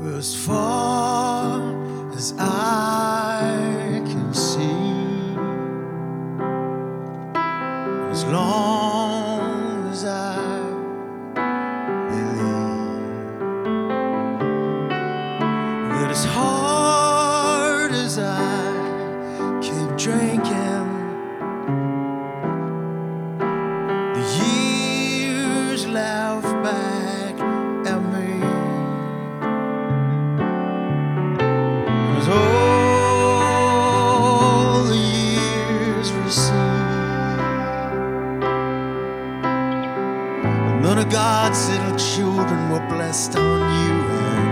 As far as I can see, as long as I believe, that as hard as I keep drinking, the years laugh back at me. All the years recede, none of God's little children were blessed on you and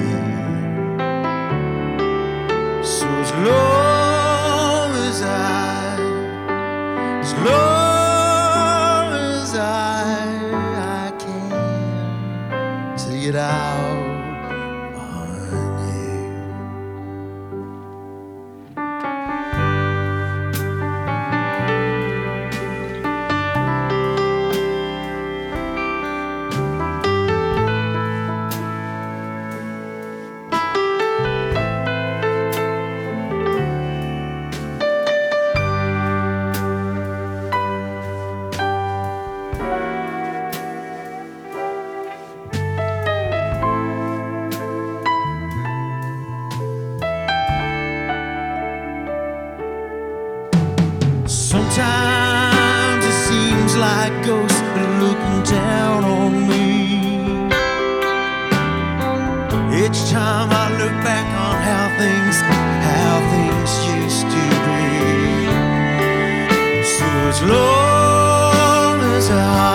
me. So as long as I can see it out. Sometimes it seems like ghosts are looking down on me. Each time I look back on how things used to be. So as long as I